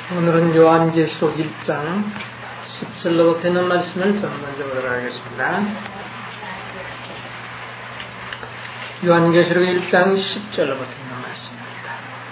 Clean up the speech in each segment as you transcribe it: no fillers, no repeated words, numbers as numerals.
오늘은 요한계시록 1장 17절로부터 있는 말씀을 좀 먼저 보도록 하겠습니다. 요한계시록 1장 10절로부터 있는 말씀입니다.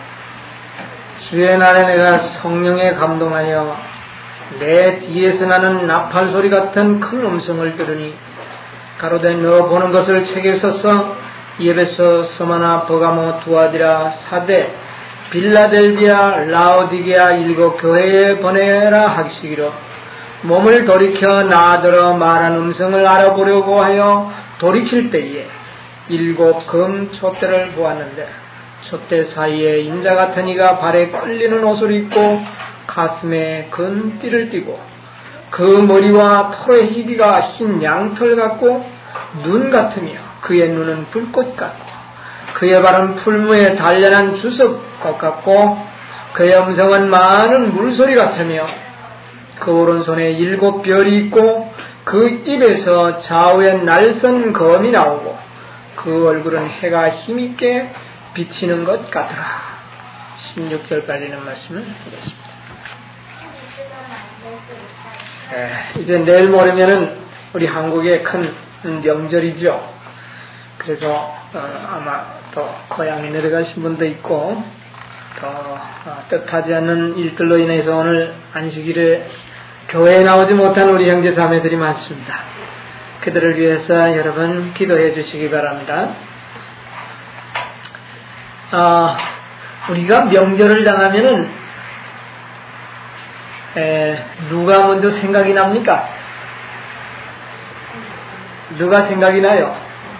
주의 날에 내가 성령에 감동하여 내 뒤에서 나는 나팔 소리 같은 큰 음성을 들으니 가로되 너 보는 것을 책에 써서 에베소, 스무나, 버가모, 두아디라, 사데, 빌라델비아, 라오디게아 일곱 교회에 보내라 하시기로 몸을 돌이켜 나더러 말한 음성을 알아보려고 하여 돌이킬 때에 일곱 금 촛대를 보았는데 촛대 사이에 인자 같은 이가 발에 끌리는 옷을 입고 가슴에 큰 띠를 띠고 그 머리와 털의 희기가 흰 양털 같고 눈 같으며 그의 눈은 불꽃 같고 그의 발은 풀무에 단련한 주석과 같고 그의 음성은 많은 물소리 같으며 그 오른손에 일곱 별이 있고 그 입에서 좌우에 날선 검이 나오고 그 얼굴은 해가 힘있게 비치는 것 같더라. 16절까지는 말씀을 드렸습니다. 이제 내일 모레면은 우리 한국의 큰 명절이죠. 그래서 아마 또 고향에 내려가신 분도 있고 또 뜻하지 않는 일들로 인해서 오늘 안식일에 교회에 나오지 못한 우리 형제 자매들이 많습니다. 그들을 위해서 여러분 기도해 주시기 바랍니다. 우리가 명절을 당하면은 누가 먼저 생각이 납니까? 누가 생각이 나요?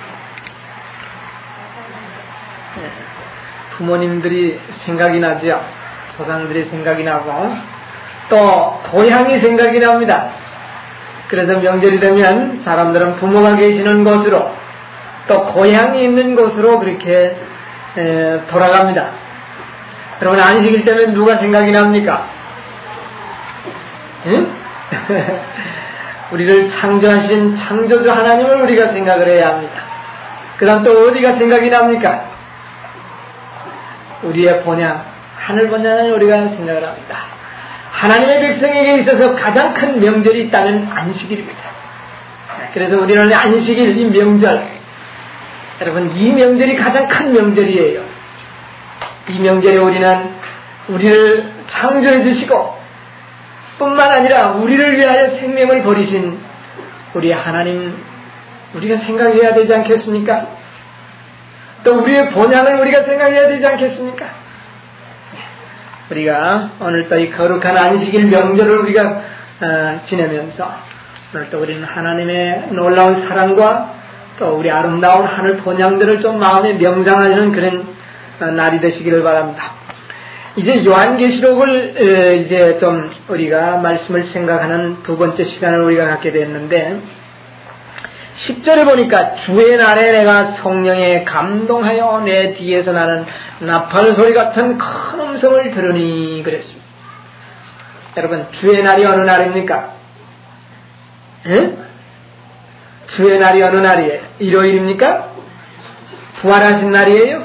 부모님들이 생각이 나죠. 조상들이 생각이 나고 또 고향이 생각이 납니다. 그래서 명절이 되면 사람들은 부모가 계시는 곳으로 또 고향이 있는 곳으로 그렇게 돌아갑니다. 여러분 안식일 때면 누가 생각이 납니까? 응? 우리를 창조하신 창조주 하나님을 우리가 생각을 해야 합니다. 그 다음 또 어디가 생각이 납니까? 우리의 본향, 하늘 본향을 우리가 생각을 합니다. 하나님의 백성에게 있어서 가장 큰 명절이 있다면 안식일입니다. 그래서 우리는 안식일, 이 명절, 여러분 이 명절이 가장 큰 명절이에요. 이 명절에 우리는 우리를 창조해 주시고 뿐만 아니라 우리를 위하여 생명을 버리신 우리 하나님 우리가 생각해야 되지 않겠습니까? 또 우리의 본향을 우리가 생각해야 되지 않겠습니까? 우리가 오늘 또 이 거룩한 안식일 명절을 우리가 지내면서 오늘 또 우리는 하나님의 놀라운 사랑과 또 우리 아름다운 하늘 본향들을 좀 마음에 명상하는 그런 날이 되시기를 바랍니다. 이제 요한계시록을 이제 좀 우리가 말씀을 생각하는 두 번째 시간을 우리가 갖게 됐는데 10절에 보니까 주의 날에 내가 성령에 감동하여 내 뒤에서 나는 나팔 소리 같은 큰 음성을 들으니 그랬습니다. 여러분 주의 날이 어느 날입니까? 에? 주의 날이 어느 날이에요? 일요일입니까? 부활하신 날이에요?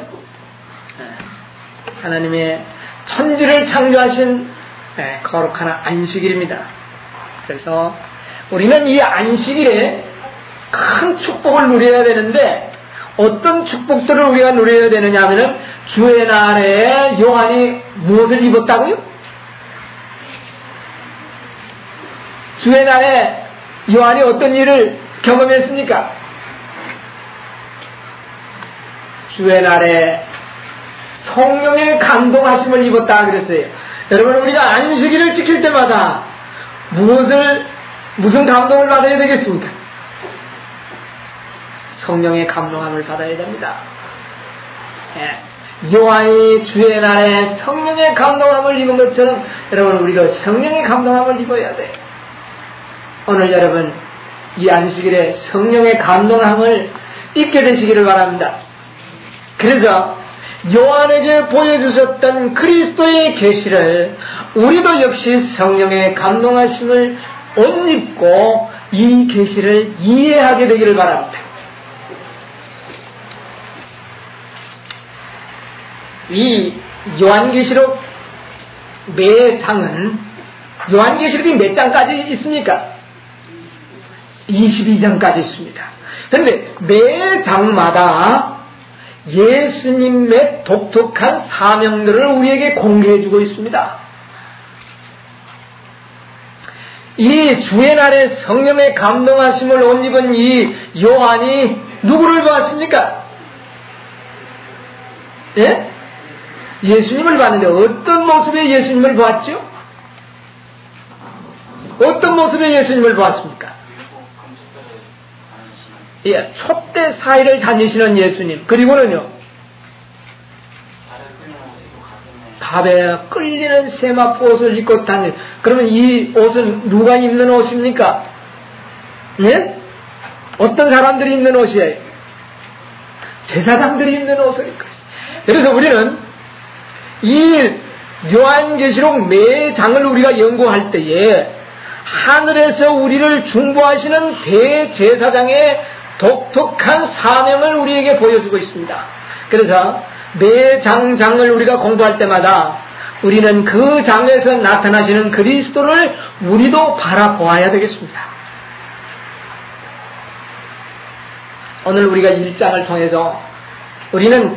하나님의 천지를 창조하신 거룩한 안식일입니다. 그래서 우리는 이 안식일에 큰 축복을 누려야 되는데 어떤 축복들을 우리가 누려야 되느냐 하면은 주의 날에 요한이 무엇을 입었다고요? 주의 날에 요한이 어떤 일을 경험했습니까? 주의 날에 성령의 감동하심을 입었다 그랬어요. 여러분 우리가 안식일을 지킬 때마다 무슨 감동을 받아야 되겠습니까? 성령의 감동함을 받아야 됩니다. 요한이 주의 날에 성령의 감동함을 입은 것처럼 여러분 우리가 성령의 감동함을 입어야 돼요. 오늘 여러분 이 안식일에 성령의 감동함을 입게 되시기를 바랍니다. 그래서 요한에게 보여주셨던 그리스도의 계시를 우리도 역시 성령의 감동하심을 옷 입고 이 계시를 이해하게 되기를 바랍니다. 이 요한계시록 매장은 요한계시록이 몇 장까지 있습니까? 22장까지 있습니다. 그런데 매 장마다 예수님의 독특한 사명들을 우리에게 공개해주고 있습니다. 이 주의 날에 성령의 감동하심을 옷 입은 이 요한이 누구를 보았습니까? 예? 예수님을 봤는데 어떤 모습의 예수님을 보았죠? 어떤 모습의 예수님을 보았습니까? 예, 촛대 사이를 다니시는 예수님. 그리고는요, 밥에 끌리는 세마포 옷을 입고 다니. 그러면 이 옷은 누가 입는 옷입니까? 예? 어떤 사람들이 입는 옷이에요? 제사장들이 입는 옷을 입고. 그래서 우리는 이 요한계시록 매 장을 우리가 연구할 때에 하늘에서 우리를 중보하시는 대제사장의 독특한 사명을 우리에게 보여주고 있습니다. 그래서 매 장을 우리가 공부할 때마다 우리는 그 장에서 나타나시는 그리스도를 우리도 바라보아야 되겠습니다. 오늘 우리가 1장을 통해서 우리는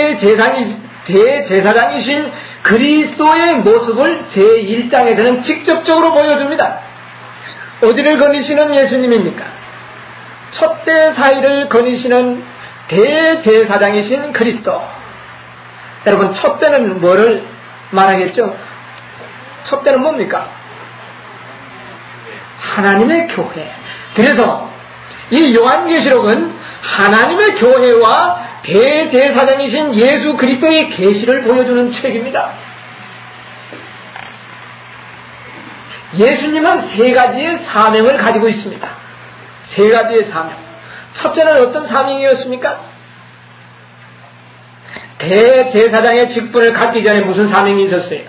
대제사장이신 그리스도의 모습을 제1장에서는 직접적으로 보여줍니다. 어디를 거니시는 예수님입니까? 촛대 사이를 거니시는 대제사장이신 그리스도. 여러분, 촛대는 뭐를 말하겠죠? 촛대는 뭡니까? 하나님의 교회. 그래서 이 요한계시록은 하나님의 교회와 대제사장이신 예수 그리스도의 계시를 보여주는 책입니다. 예수님은 세 가지의 사명을 가지고 있습니다. 세 가지의 사명. 첫째는 어떤 사명이었습니까? 대제사장의 직분을 갖기 전에 무슨 사명이 있었어요?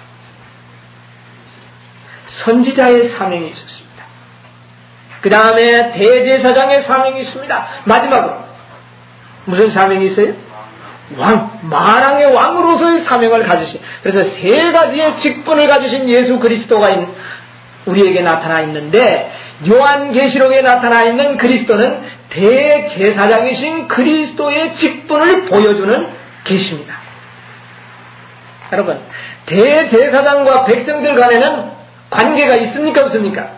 선지자의 사명이 있었습니다. 그 다음에 대제사장의 사명이 있습니다. 마지막으로 무슨 사명이 있어요? 만왕의 왕으로서의 사명을 가지신. 그래서 세 가지의 직분을 가지신 예수 그리스도가 우리에게 나타나 있는데, 요한계시록에 나타나 있는 그리스도는 대제사장이신 그리스도의 직분을 보여주는 계시입니다. 여러분, 대제사장과 백성들 간에는 관계가 있습니까? 없습니까?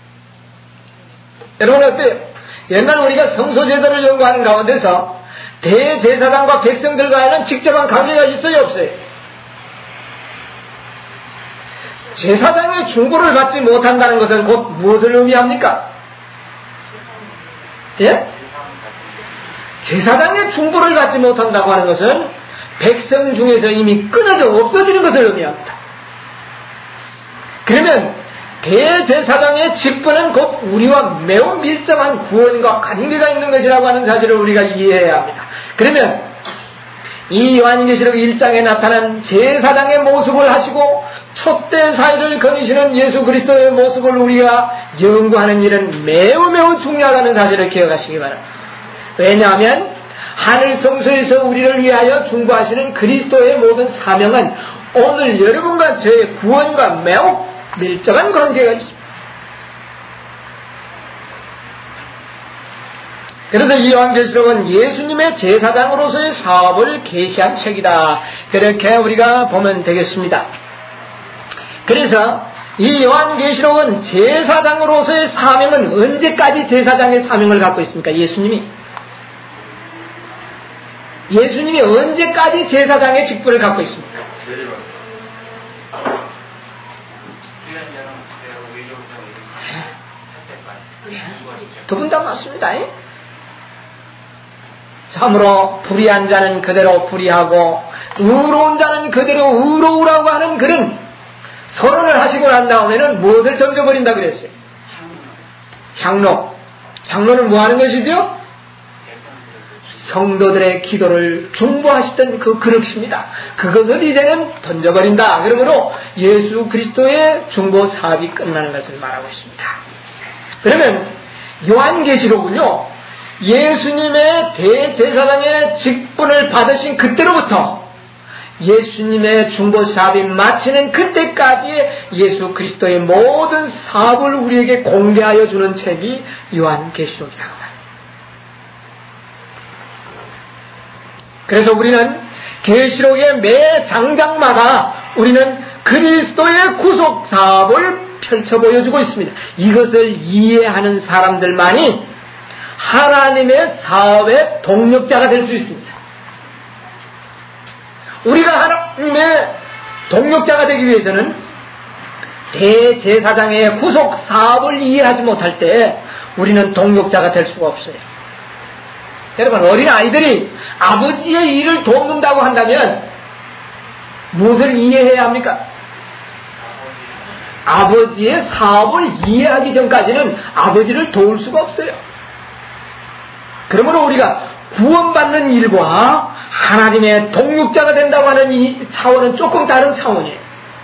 여러분 어때요? 옛날 우리가 성소제도를 연구하는 가운데서 대제사장과 백성들 간에는 직접한 관계가 있어요? 없어요? 제사장의 중보를 받지 못한다는 것은 곧 무엇을 의미합니까? 예? 제사장의 중보를 받지 못한다고 하는 것은 백성 중에서 이미 끊어져 없어지는 것을 의미합니다. 그러면 대제사장의 직분은 곧 우리와 매우 밀접한 구원과 관계가 있는 것이라고 하는 사실을 우리가 이해해야 합니다. 그러면 이 요한계시록 1장에 나타난 제사장의 모습을 하시고 촛대 사이를 거니시는 예수 그리스도의 모습을 우리가 연구하는 일은 매우 중요하다는 사실을 기억하시기 바랍니다. 왜냐하면 하늘 성소에서 우리를 위하여 중보하시는 그리스도의 모든 사명은 오늘 여러분과 저의 구원과 매우 밀접한 관계가 있습니다. 그래서 이 요한계시록은 예수님의 제사장으로서의 사업을 계시한 책이다. 그렇게 우리가 보면 되겠습니다. 그래서 이 요한계시록은 제사장으로서의 사명은 언제까지 제사장의 사명을 갖고 있습니까? 예수님이 언제까지 제사장의 직분을 갖고 있습니까? 두 분 다 맞습니다. 참으로 불의한 자는 그대로 불의하고 의로운 자는 그대로 의로우라고 하는 그런 선언을 하시고 난 다음에는 무엇을 던져버린다 그랬어요? 향로는 뭐 하는 것이죠? 성도들의 기도를 중보하시던 그 그릇입니다. 그것을 이제는 던져버린다. 그러므로 예수 그리스도의 중보 사업이 끝나는 것을 말하고 있습니다. 그러면 요한계시록은요, 예수님의 대제사장의 직분을 받으신 그때로부터 예수님의 중보 사업이 마치는 그때까지 예수 그리스도의 모든 사업을 우리에게 공개하여 주는 책이 요한계시록이라고 합니다. 그래서 우리는 계시록의 매 장장마다 우리는 그리스도의 구속 사업을 펼쳐 보여주고 있습니다. 이것을 이해하는 사람들만이 하나님의 사업의 동력자가 될 수 있습니다. 우리가 하나님의 동력자가 되기 위해서는 대제사장의 구속 사업을 이해하지 못할 때 우리는 동력자가 될 수가 없어요. 여러분, 어린 아이들이 아버지의 일을 돕는다고 한다면 무엇을 이해해야 합니까? 아버지의 사업을 이해하기 전까지는 아버지를 도울 수가 없어요. 그러므로 우리가 구원받는 일과 하나님의 동력자가 된다고 하는 이 차원은 조금 다른 차원이에요.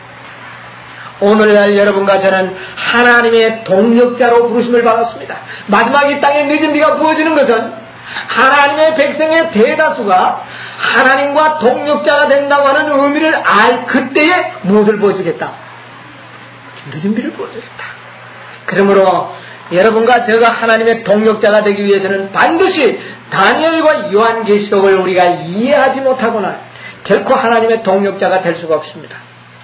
오늘날 여러분과 저는 하나님의 동력자로 부르심을 받았습니다. 마지막 이 땅에 늦은 비가 부어지는 것은 하나님의 백성의 대다수가 하나님과 동력자가 된다고 하는 의미를 알 그때에 무엇을 보여주겠다? 늦은 비를 보여주겠다. 그러므로 여러분과 제가 하나님의 동력자가 되기 위해서는 반드시 다니엘과 요한계시록을 우리가 이해하지 못하고는 결코 하나님의 동력자가 될 수가 없습니다.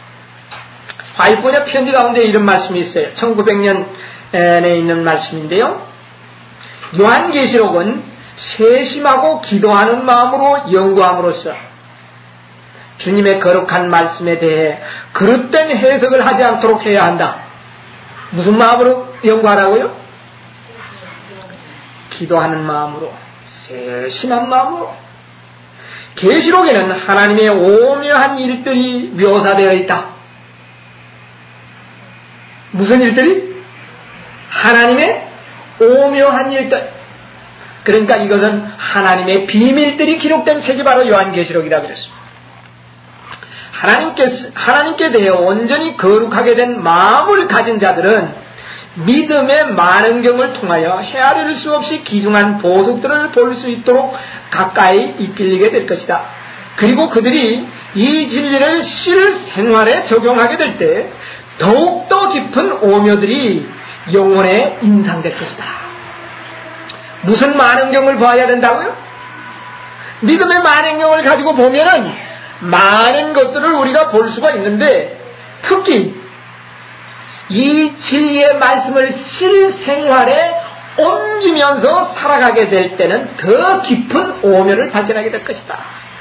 화이포냐 편지 가운데 이런 말씀이 있어요. 1900년에 있는 말씀인데요. 요한계시록은 세심하고 기도하는 마음으로 연구함으로써 주님의 거룩한 말씀에 대해 그릇된 해석을 하지 않도록 해야 한다. 무슨 마음으로 연구하라고요? 기도하는 마음으로, 세심한 마음으로. 계시록에는 하나님의 오묘한 일들이 묘사되어 있다. 무슨 일들이? 하나님의 오묘한 일들. 그러니까 이것은 하나님의 비밀들이 기록된 책이 바로 요한계시록이라고 그랬습니다. 하나님께 대해 온전히 거룩하게 된 마음을 가진 자들은 믿음의 만원경을 통하여 헤아릴 수 없이 귀중한 보석들을 볼 수 있도록 가까이 이끌리게 될 것이다. 그리고 그들이 이 진리를 실생활에 적용하게 될 때 더욱더 깊은 오묘들이 영혼에 인상될 것이다. 무슨 만원경을 봐야 된다고요? 믿음의 만원경을 가지고 보면은 많은 것들을 우리가 볼 수가 있는데 특히 이 진리의 말씀을 실생활에 옮기면서 살아가게 될 때는 더 깊은 오묘를 발견하게 될 것이다.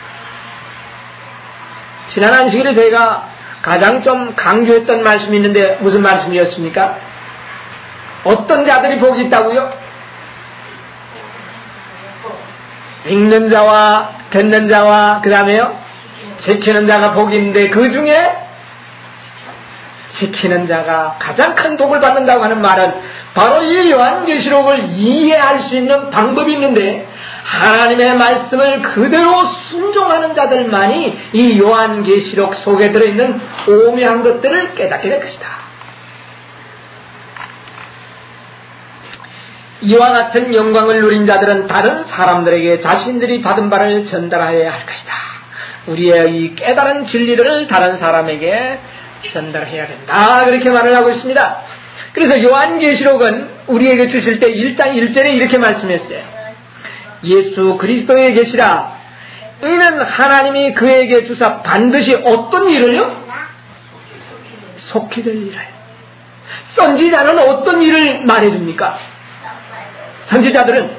지난 안식일에 저희가 가장 좀 강조했던 말씀이 있는데 무슨 말씀이었습니까? 어떤 자들이 복이 있다고요? 읽는 자와 듣는 자와 그 다음에요 지키는 자가 복이 있는데 그 중에 지키는 자가 가장 큰 복을 받는다고 하는 말은 바로 이 요한계시록을 이해할 수 있는 방법이 있는데 하나님의 말씀을 그대로 순종하는 자들만이 이 요한계시록 속에 들어있는 오묘한 것들을 깨닫게 될 것이다. 이와 같은 영광을 누린 자들은 다른 사람들에게 자신들이 받은 바를 전달하여야 할 것이다. 우리의 이 깨달은 진리를 다른 사람에게 전달해야 된다. 그렇게 말을 하고 있습니다. 그래서 요한계시록은 우리에게 주실 때 일단 1절에 이렇게 말씀했어요. 예수 그리스도에 계시라. 이는 하나님이 그에게 주사 반드시 어떤 일을요? 속히 될 일을. 선지자는 어떤 일을 말해줍니까? 선지자들은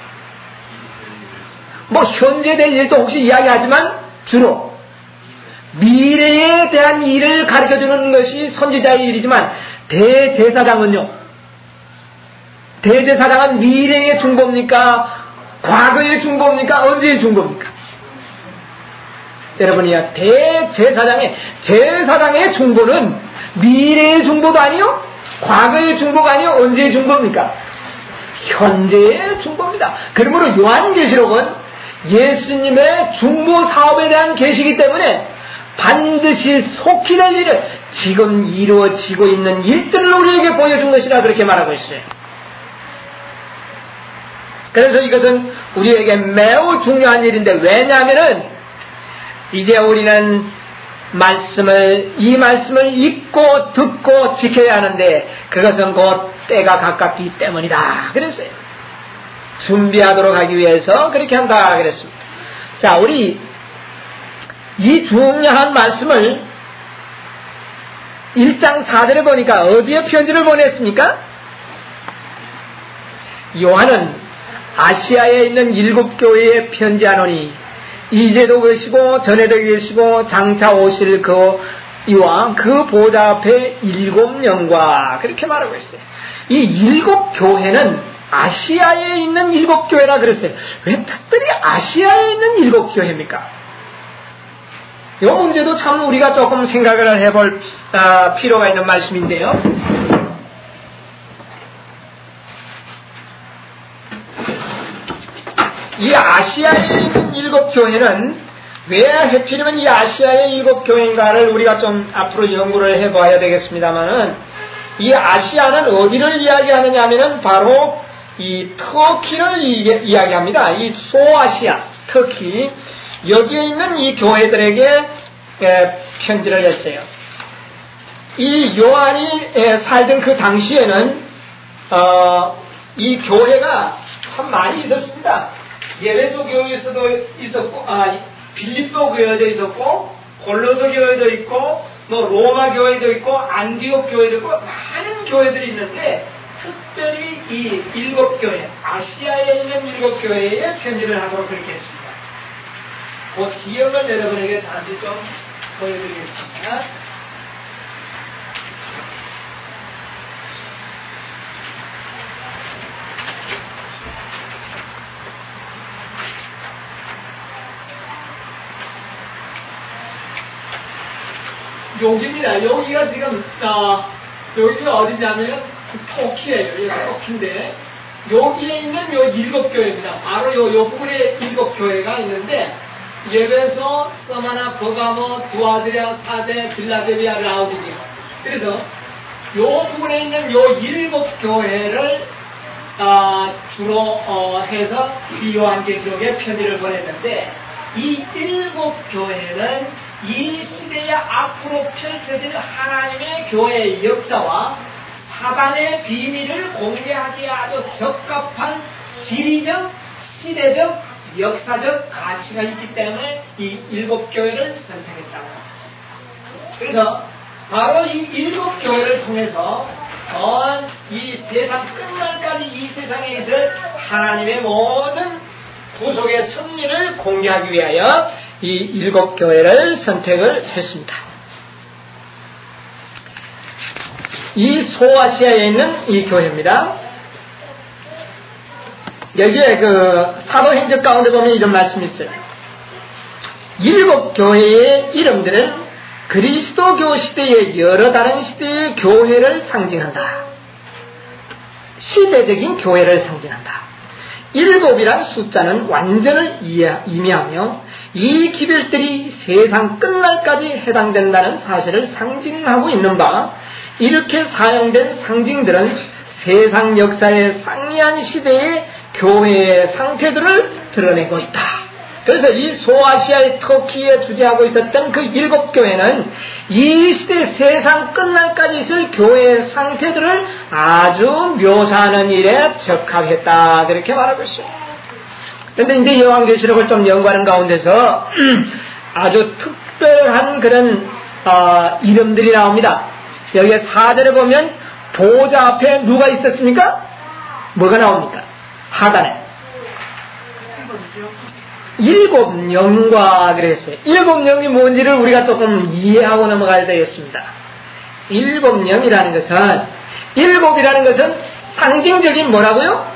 현재 될 일도 혹시 이야기하지만 주로 미래에 대한 일을 가르쳐주는 것이 선지자의 일이지만 대제사장은요. 대제사장은 미래의 중보입니까? 과거의 중보입니까? 언제의 중보입니까? 여러분이야 제사장의 중보는 미래의 중보도 아니요, 과거의 중보가 아니요, 언제의 중보입니까? 현재의 중보입니다. 그러므로 요한계시록은 예수님의 중보 사업에 대한 계시이기 때문에 반드시 속히 될 일을 지금 이루어지고 있는 일들을 우리에게 보여준 것이라 그렇게 말하고 있어요. 그래서 이것은 우리에게 매우 중요한 일인데 왜냐하면은 이제 우리는 이 말씀을 읽고 듣고 지켜야 하는데 그것은 곧 때가 가깝기 때문이다. 그랬어요. 준비하도록 하기 위해서 그렇게 한다. 그랬습니다. 자, 우리 이 중요한 말씀을 1장 4절에 보니까 어디에 편지를 보냈습니까? 요한은 아시아에 있는 7 교회에 편지하노니 이제도 계시고 전에도 계시고 장차 오실 그 이와 그 보좌 앞에 7영과 그렇게 말하고 있어요. 이 7 교회는 아시아에 있는 7 교회라 그랬어요. 왜 특별히 아시아에 있는 7 교회입니까? 이 문제도 참 우리가 조금 생각을 해볼 필요가 있는 말씀인데요. 이 아시아에 있는 7 교회는 왜 하필이면 이 아시아의 7 교회인가를 우리가 좀 앞으로 연구를 해봐야 되겠습니다만은 이 아시아는 어디를 이야기하느냐 하면은 바로 이 터키를 이야기합니다. 이 소아시아, 터키 여기에 있는 이 교회들에게 편지를 했어요. 이 요한이 살던 그 당시에는 이 교회가 참 많이 있었습니다. 예배소 교회에서도 있었고, 빌립보 교회도 있었고, 골로새 교회도 있고, 로마 교회도 있고, 안디옥 교회도 있고, 많은 교회들이 있는데, 특별히 이 7 교회, 아시아에 있는 7 교회에 편지를 하도록 그렇게 했습니다. 그 지역을 여러분에게 잠시 좀 보여드리겠습니다. 여기입니다. 여기가 지금 여기가 어디냐면 터키예요. 여기가 터키인데 여기에 있는 요 7 교회입니다. 바로 요 부분에 7 교회가 있는데 예배소, 서마나, 버가모, 두아드리아, 사데, 빌라델비아, 라우디게아. 그래서 요 부분에 있는 요 7 교회를 주로 해서 이 요한계시록에 편지를 보냈는데 이 7 교회는 이 시대에 앞으로 펼쳐질 하나님의 교회의 역사와 사단의 비밀을 공개하기에 아주 적합한 지리적, 시대적, 역사적 가치가 있기 때문에 이 7 교회를 선택했다고 합니다. 그래서 바로 이 7 교회를 통해서 전 이 세상 끝날까지 이 세상에 있을 하나님의 모든 구속의 승리를 공개하기 위하여 이 7 교회를 선택을 했습니다. 이 소아시아에 있는 이 교회입니다. 여기에 사도행적 가운데 보면 이런 말씀이 있어요. 7 교회의 이름들은 그리스도교 시대의 여러 다른 시대의 교회를 상징한다. 시대적인 교회를 상징한다. 7이란 숫자는 완전을 의미하며 이 기별들이 세상 끝날까지 해당된다는 사실을 상징하고 있는 바 이렇게 사용된 상징들은 세상 역사의 상이한 시대의 교회의 상태들을 드러내고 있다. 그래서 이 소아시아의 터키에 주재하고 있었던 그 7 교회는 이 시대 세상 끝날까지 있을 교회의 상태들을 아주 묘사하는 일에 적합했다. 그렇게 말하고 있어요. 그런데 이제 요한계시록을 좀 연구하는 가운데서 아주 특별한 그런 이름들이 나옵니다. 여기에 4절에 보면 보좌 앞에 누가 있었습니까? 뭐가 나옵니까? 하단에 7 영과 그랬어요. 7 영이 뭔지를 우리가 조금 이해하고 넘어가야 되겠습니다. 7 영이라는 것은 7이라는 것은 상징적인 뭐라고요?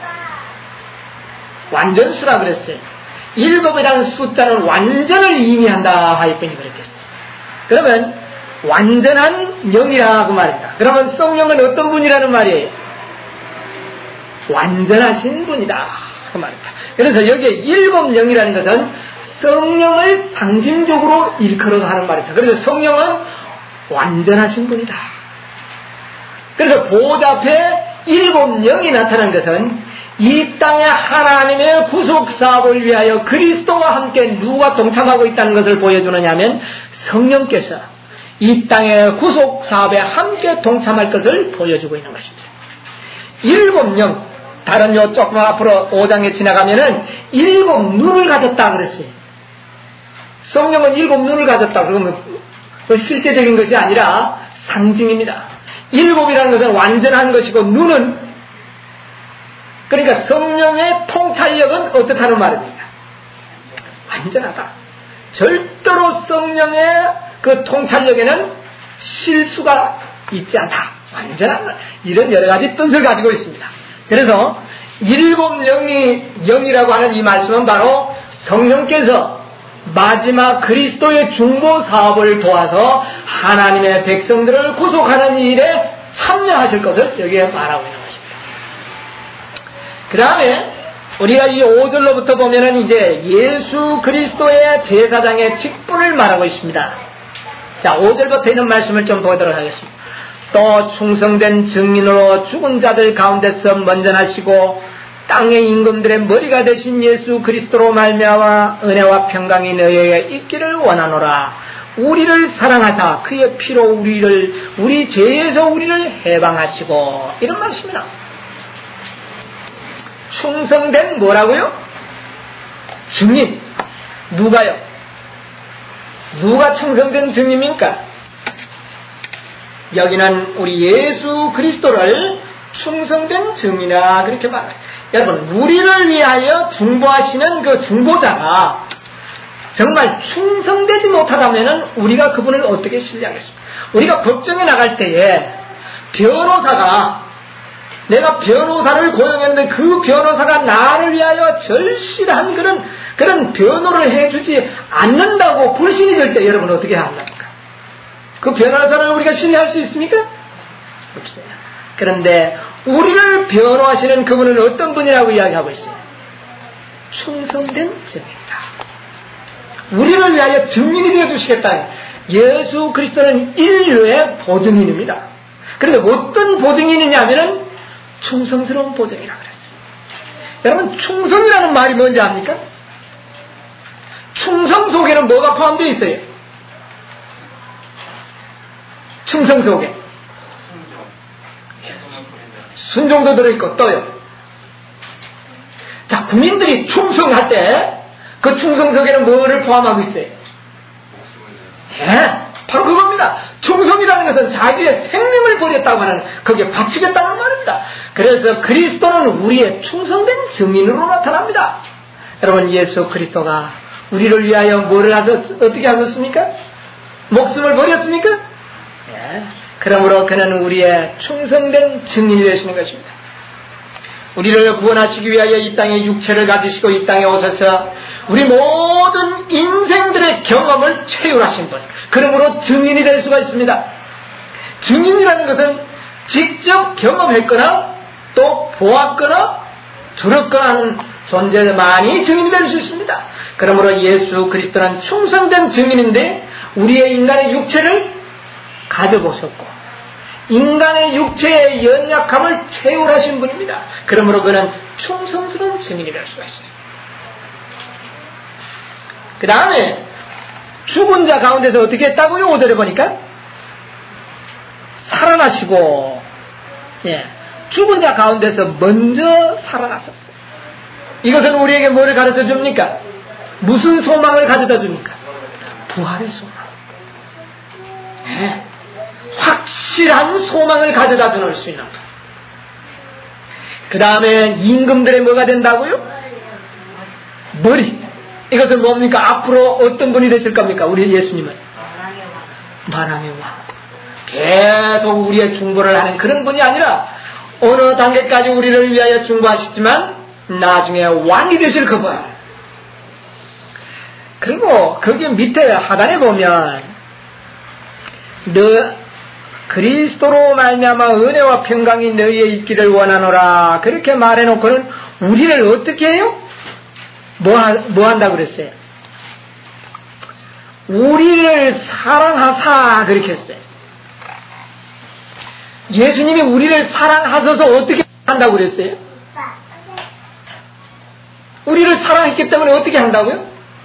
완전수라 그랬어요. 7이라는 숫자는 완전을 의미한다 하였더니 그랬겠어요. 그러면 완전한 영이라고 말입니다. 그러면 성령은 어떤 분이라는 말이에요? 완전하신 분이다 그 말입니다. 그래서 여기에 7 영이라는 것은 성령을 상징적으로 일컬어서 하는 말입니다. 그래서 성령은 완전하신 분이다. 그래서 보좌 앞에 7 영이 나타난 것은 이 땅에 하나님의 구속 사업을 위하여 그리스도와 함께 누가 동참하고 있다는 것을 보여주느냐 하면 성령께서 이 땅의 구속 사업에 함께 동참할 것을 보여주고 있는 것입니다. 7명, 다른 조금 앞으로 5장에 지나가면은 7 눈을 가졌다 그랬어요. 성령은 7 눈을 가졌다. 그러면 실제적인 것이 아니라 상징입니다. 7이라는 것은 완전한 것이고 눈은 그러니까 성령의 통찰력은 어떻다는 말입니다. 완전하다. 절대로 성령의 그 통찰력에는 실수가 있지 않다. 완전한 이런 여러 가지 뜻을 가지고 있습니다. 그래서 7 영이라고 하는 이 말씀은 바로 성령께서 마지막 그리스도의 중보 사업을 도와서 하나님의 백성들을 구속하는 일에 참여하실 것을 여기에 말하고 있는 것입니다. 그 다음에 우리가 이 5절로부터 보면은 이제 예수 그리스도의 제사장의 직분을 말하고 있습니다. 자, 5절부터 있는 말씀을 좀 보도록 하겠습니다. 또 충성된 증인으로 죽은 자들 가운데서 먼저 나시고 땅의 임금들의 머리가 되신 예수 그리스도로 말미암아 은혜와 평강이 너희에게 있기를 원하노라. 우리를 사랑하사 그의 피로 우리 죄에서 우리를 해방하시고, 이런 말씀이다. 충성된 뭐라고요? 증인. 누가요? 누가 충성된 증인입니까? 여기는 우리 예수 그리스도를 충성된 증인이라 그렇게 말해요. 여러분, 우리를 위하여 중보하시는 그 중보자가 정말 충성되지 못하다면 우리가 그분을 어떻게 신뢰하겠습니까? 우리가 법정에 나갈 때에 변호사가, 내가 변호사를 고용했는데 그 변호사가 나를 위하여 절실한 그런 변호를 해주지 않는다고 불신이 될 때 여러분 어떻게 합니까? 그 변호사를 우리가 신뢰할 수 있습니까? 없어요. 그런데 우리를 변호하시는 그분은 어떤 분이라고 이야기하고 있어요? 충성된 증인이다. 우리를 위하여 증인이 되어주시겠다. 예수 그리스도는 인류의 보증인입니다. 그런데 어떤 보증인이냐면은 충성스러운 보증이라 그랬어요. 여러분, 충성이라는 말이 뭔지 압니까? 충성 속에는 뭐가 포함되어 있어요? 충성 속에 순종도 들어있고 또요. 자, 국민들이 충성할 때 그 충성 속에는 뭐를 포함하고 있어요? 네, 바로 그겁니다. 충성이라는 것은 자기의 생명을 버렸다고 하는, 거기에 바치겠다는 말입니다. 그래서 그리스도는 우리의 충성된 증인으로 나타납니다. 여러분, 예수 그리스도가 우리를 위하여 뭐를 어떻게 하셨습니까? 목숨을 버렸습니까? 네. 그러므로 그는 우리의 충성된 증인이 되시는 것입니다. 우리를 구원하시기 위하여 이 땅에 육체를 가지시고 이 땅에 오셔서 우리 모든 인생들의 경험을 체휼하신 분, 그러므로 증인이 될 수가 있습니다. 증인이라는 것은 직접 경험했거나 또 보았거나 들었거나 하는 존재만이 증인이 될 수 있습니다. 그러므로 예수 그리스도는 충성된 증인인데 우리의 인간의 육체를 가져보셨고 인간의 육체의 연약함을 체휼하신 분입니다. 그러므로 그는 충성스러운 증인이 될 수가 있어요. 그 다음에 죽은 자 가운데서 어떻게 했다고요? 5절에 보니까 살아나시고, 예, 죽은 자 가운데서 먼저 살아났었어요. 이것은 우리에게 뭐를 가르쳐 줍니까? 무슨 소망을 가져다 줍니까? 부활의 소망. 예, 확실한 소망을 가져다 줄 수 있는 것. 그 다음에 임금들의 뭐가 된다고요? 머리. 이것은 뭡니까? 앞으로 어떤 분이 되실 겁니까? 우리 예수님은 만왕의 왕. 계속 우리의 중보를 하는 그런 분이 아니라 어느 단계까지 우리를 위하여 중보하시지만 나중에 왕이 되실 그분. 그리고 거기 밑에 하단에 보면 너 그리스도로 말미암아 은혜와 평강이 너희에 있기를 원하노라 그렇게 말해놓고는 우리를 어떻게 해요? 뭐 한다고 그랬어요? 우리를 사랑하사 그렇게 했어요. 예수님이 우리를 사랑하셔서 어떻게 한다고 그랬어요? 우리를 사랑했기 때문에 어떻게 한다고요?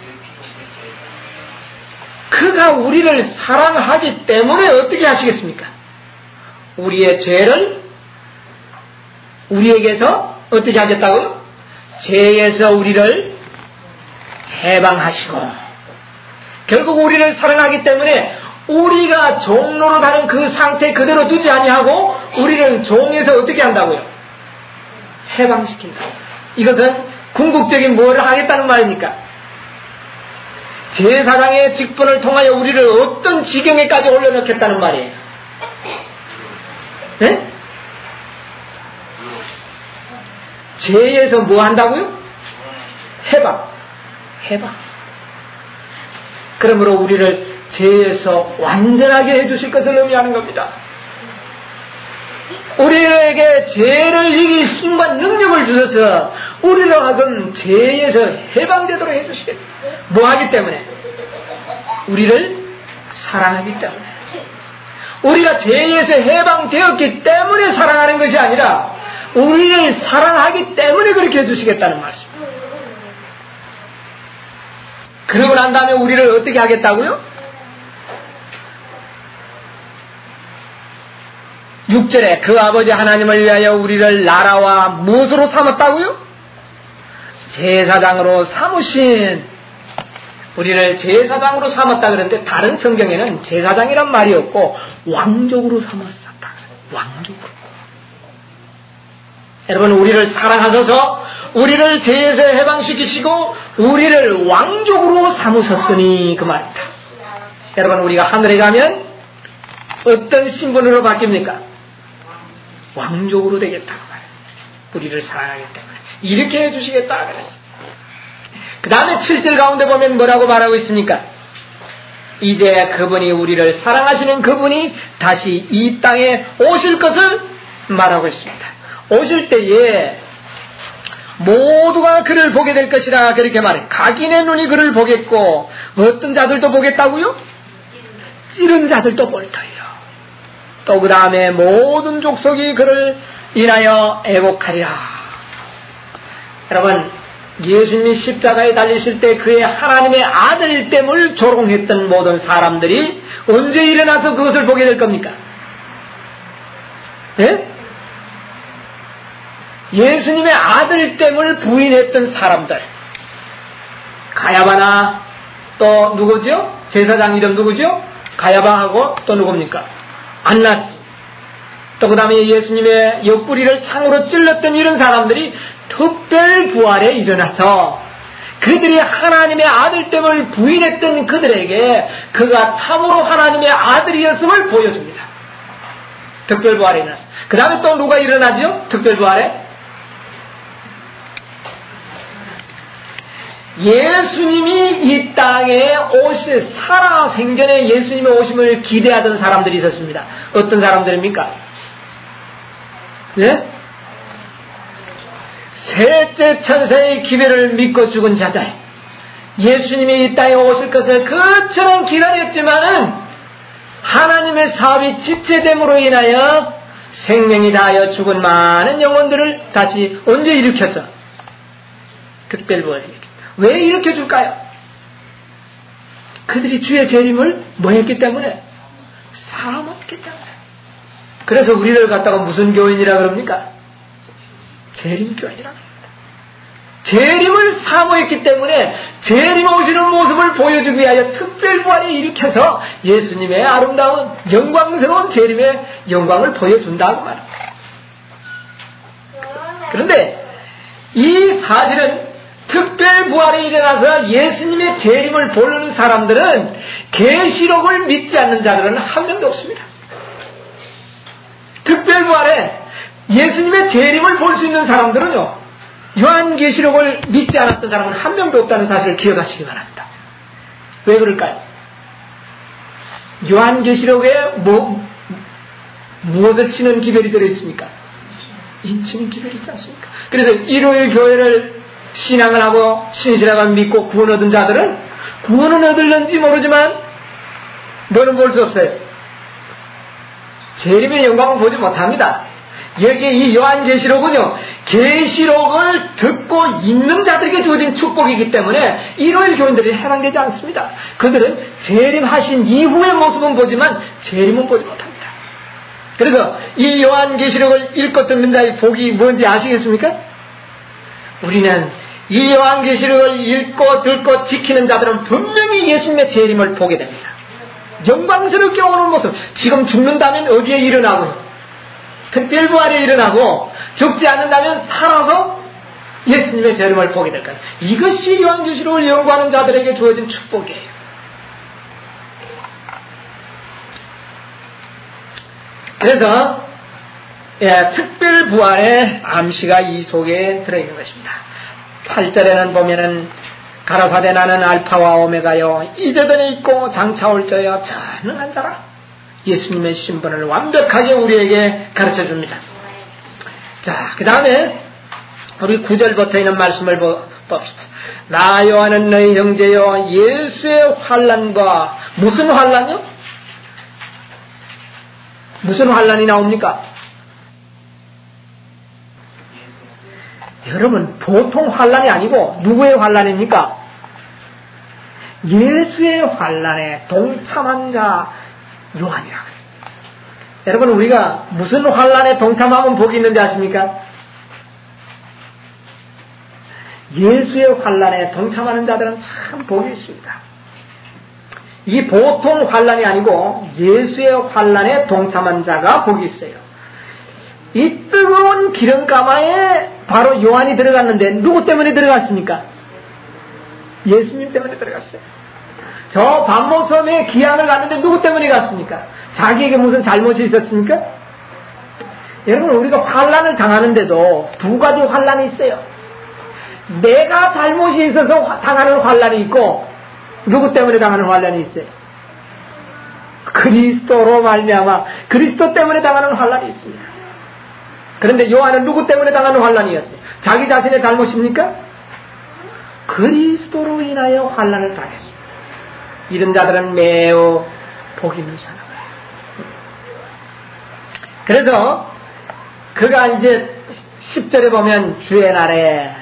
그가 우리를 사랑하기 때문에 어떻게 하시겠습니까? 우리의 죄를 우리에게서 어떻게 하겠다고요? 죄에서 우리를 해방하시고, 결국 우리를 사랑하기 때문에 우리가 종로로 다른 그 상태 그대로 두지 아니하고 우리를 종에서 어떻게 한다고요? 해방시킨다. 이것은 궁극적인 뭐를 하겠다는 말입니까? 제사장의 직분을 통하여 우리를 어떤 지경에까지 올려놓겠다는 말이에요. 네? 죄에서 뭐 한다고요? 해방. 그러므로 우리를 죄에서 완전하게 해주실 것을 의미하는 겁니다. 우리에게 죄를 이길 힘과 능력을 주셔서 우리를 하여금 죄에서 해방되도록 해주시겠다. 뭐 하기 때문에? 우리를 사랑하기 때문에. 우리가 죄에서 해방되었기 때문에 사랑하는 것이 아니라 우리를 사랑하기 때문에 그렇게 해주시겠다는 말씀입니다. 그러고 난 다음에 우리를 어떻게 하겠다고요? 6절에 그 아버지 하나님을 위하여 우리를 나라와 무엇으로 삼았다고요? 제사장으로 삼으신, 우리를 제사장으로 삼았다 그러는데 다른 성경에는 제사장이란 말이 없고 왕족으로 삼았었다. 왕족으로. 여러분, 우리를 사랑하셔서 우리를 죄에서 해방시키시고 우리를 왕족으로 삼으셨으니 그 말입니다. 여러분, 우리가 하늘에 가면 어떤 신분으로 바뀝니까? 왕족으로 되겠다고 말이에요. 우리를 사랑하기 때문에 이렇게 해주시겠다 그랬어요. 그 다음에 7절 가운데 보면 뭐라고 말하고 있습니까? 이제 그분이, 우리를 사랑하시는 그분이 다시 이 땅에 오실 것을 말하고 있습니다. 오실 때에 모두가 그를 보게 될 것이라 그렇게 말해. 각인의 눈이 그를 보겠고 어떤 자들도 보겠다고요? 찌른 자들도 볼 터예요. 또 그 다음에 모든 족속이 그를 인하여 애곡하리라. 여러분, 예수님이 십자가에 달리실 때 그의 하나님의 아들됨을 조롱했던 모든 사람들이 언제 일어나서 그것을 보게 될 겁니까? 네? 예수님의 아들됨을 부인했던 사람들, 가야바나 또 누구죠? 제사장 이름 누구죠? 가야바하고 또 누굽니까? 안나스. 또 그 다음에 예수님의 옆구리를 창으로 찔렀던 이런 사람들이 특별 부활에 일어나서 그들이 하나님의 아들됨을 부인했던 그들에게 그가 참으로 하나님의 아들이었음을 보여줍니다. 특별 부활에 일어나서. 그 다음에 또 누가 일어나죠? 특별 부활에? 예수님이 이 땅에 살아 생전에 예수님의 오심을 기대하던 사람들이 있었습니다. 어떤 사람들입니까? 네? 셋째 천사의 기별을 믿고 죽은 자들. 예수님이 이 땅에 오실 것을 그처럼 기다렸지만은 하나님의 사업이 지체됨으로 인하여 생명이 다하여 죽은 많은 영혼들을 다시 언제 일으켜서 특별부활입니다. 왜 이렇게 줄까요? 그들이 주의 재림을 뭐 했기 때문에? 사모했기 때문에. 그래서 우리를 갖다가 무슨 교인이라 그럽니까? 재림교인이라 그럽니다. 재림을 사모했기 때문에 재림 오시는 모습을 보여주기 위하여 특별부활을 일으켜서 예수님의 아름다운 영광스러운 재림의 영광을 보여준다고 말합니다. 그런데 이 사실은 특별부활이 일어나서 예수님의 재림을 보는 사람들은 계시록을 믿지 않는 자들은 한 명도 없습니다. 특별부활에 예수님의 재림을 볼 수 있는 사람들은요, 요한계시록을 믿지 않았던 사람은 한 명도 없다는 사실을 기억하시기 바랍니다. 왜 그럴까요? 요한계시록에 무엇을 치는 기별이 들어있습니까? 인치는 기별이 있지 않습니까? 그래서 일요일 교회를 신앙을 하고 신실하게 믿고 구원 얻은 자들은 구원은 얻을는지 모르지만 뭐는 볼 수 없어요. 재림의 영광을 보지 못합니다. 여기에 이 요한계시록은요, 계시록을 듣고 있는 자들에게 주어진 축복이기 때문에 일요일 교인들이 해당되지 않습니다. 그들은 재림하신 이후의 모습은 보지만 재림은 보지 못합니다. 그래서 이 요한계시록을 읽고 듣는 자의 복이 뭔지 아시겠습니까? 우리는 이 요한계시록을 읽고 듣고 지키는 자들은 분명히 예수님의 재림을 보게 됩니다. 영광스럽게 오는 모습. 지금 죽는다면 어디에 일어나고요? 특별부활에 일어나고, 죽지 않는다면 살아서 예수님의 재림을 보게 될 거예요. 이것이 요한계시록을 연구하는 자들에게 주어진 축복이에요. 그래서 특별부활의 암시가 이 속에 들어있는 것입니다. 8절에는 보면은 가라사대 나는 알파와 오메가요 이제전에 있고 장차 올 자여 전능한 자라. 예수님의 신분을 완벽하게 우리에게 가르쳐줍니다. 자, 그 다음에 우리 9절부터 있는 말씀을 봅시다. 나 요한은 너희 형제여 예수의 환난과 무슨 환난이요? 무슨 환난이 나옵니까? 여러분, 보통 환난이 아니고 누구의 환난입니까? 예수의 환난에 동참한 자 요한이라고 했어요. 여러분, 우리가 무슨 환난에 동참하면 복이 있는지 아십니까? 예수의 환난에 동참하는 자들은 참 복이 있습니다. 이 보통 환난이 아니고 예수의 환난에 동참한 자가 복이 있어요. 이 뜨거운 기름가마에 바로 요한이 들어갔는데 누구 때문에 들어갔습니까? 예수님 때문에 들어갔어요. 저 반모섬에 기한을 갔는데 누구 때문에 갔습니까? 자기에게 무슨 잘못이 있었습니까? 여러분, 우리가 환난을 당하는데도 두 가지 환난이 있어요. 내가 잘못이 있어서 당하는 환난이 있고, 누구 때문에 당하는 환난이 있어요? 그리스도로 말미암아 그리스도 때문에 당하는 환난이 있습니다. 그런데 요한은 누구 때문에 당하는 환난이었어요? 자기 자신의 잘못입니까? 그리스도로 인하여 환난을 당했습니다. 이런 자들은 매우 복 있는 사람이에요. 그래서 그가 이제 10절에 보면 주의 날에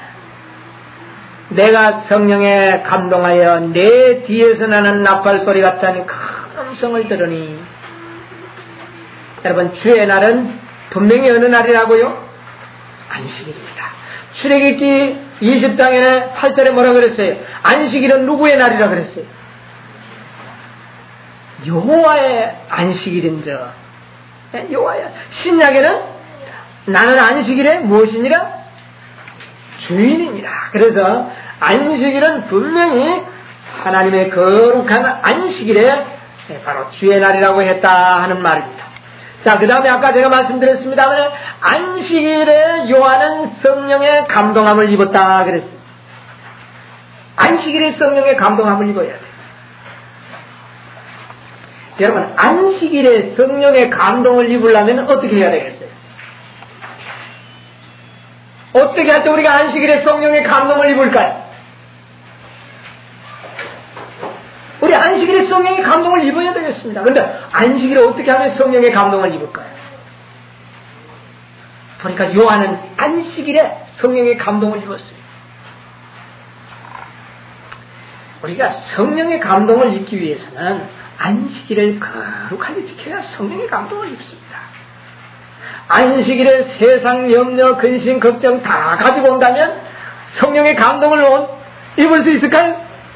내가 성령에 감동하여 내 뒤에서 나는 나팔 소리 같은 큰 음성을 들으니, 여러분, 주의 날은 분명히 어느 날이라고요? 안식일입니다. 출애굽기 20장에는 8절에 뭐라 그랬어요? 안식일은 누구의 날이라 그랬어요? 여호와의 안식일인저. 여호와의. 신약에는 나는 안식일에 무엇이니라? 주인이니라. 그래서 안식일은 분명히 하나님의 거룩한 안식일에 바로 주의 날이라고 했다 하는 말입니다. 자, 그 다음에 아까 제가 말씀드렸습니다만 안식일에 요한은 성령의 감동함을 입었다 그랬어요. 안식일에 성령의 감동함을 입어야 돼요. 여러분, 안식일에 성령의 감동을 입으려면 어떻게 해야 되겠어요? 어떻게 할 때 우리가 안식일에 성령의 감동을 입을까요? 우리 안식일에 성령의 감동을 입어야 되겠습니다. 그런데 안식일에 어떻게 하면 성령의 감동을 입을까요? 그러니까 요한은 안식일에 성령의 감동을 입었어요. 우리가 성령의 감동을 입기 위해서는 안식일을 거룩하게 지켜야 성령의 감동을 입습니다. 안식일에 세상 염려, 근심, 걱정 다 가지고 온다면 성령의 감동을 입을 수 있을까요?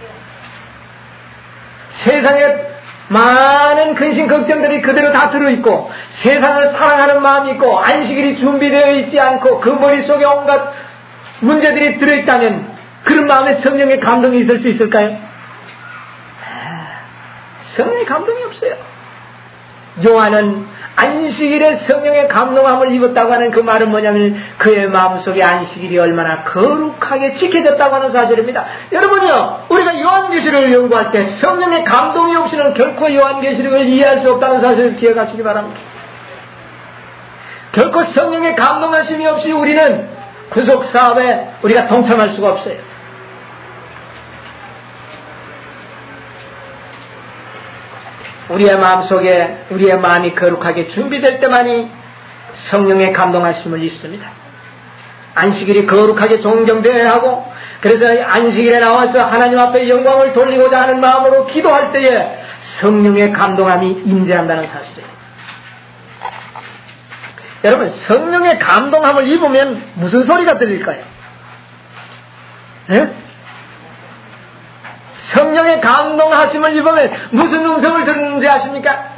세상에 많은 근심, 걱정들이 그대로 다 들어있고 세상을 사랑하는 마음이 있고 안식일이 준비되어 있지 않고 그 머릿속에 온갖 문제들이 들어있다면 그런 마음에 성령의 감동이 있을 수 있을까요? 성령의 감동이 없어요. 요한은 안식일에 성령의 감동함을 입었다고 하는 그 말은 뭐냐면 그의 마음속에 안식일이 얼마나 거룩하게 지켜졌다고 하는 사실입니다. 여러분요, 우리가 요한계시록을 연구할 때 성령의 감동이 없이는 결코 요한계시록을 이해할 수 없다는 사실을 기억하시기 바랍니다. 결코 성령의 감동하심이 없이 우리는 구속사업에 우리가 동참할 수가 없어요. 우리의 마음속에 우리의 마음이 거룩하게 준비될 때만이 성령의 감동하심을 입습니다. 안식일이 거룩하게 존경되어야 하고, 그래서 안식일에 나와서 하나님 앞에 영광을 돌리고자 하는 마음으로 기도할 때에 성령의 감동함이 임재한다는 사실이에요. 여러분, 성령의 감동함을 입으면 무슨 소리가 들릴까요? 네? 성령의 감동하심을 입으면 무슨 음성을 듣는지 아십니까?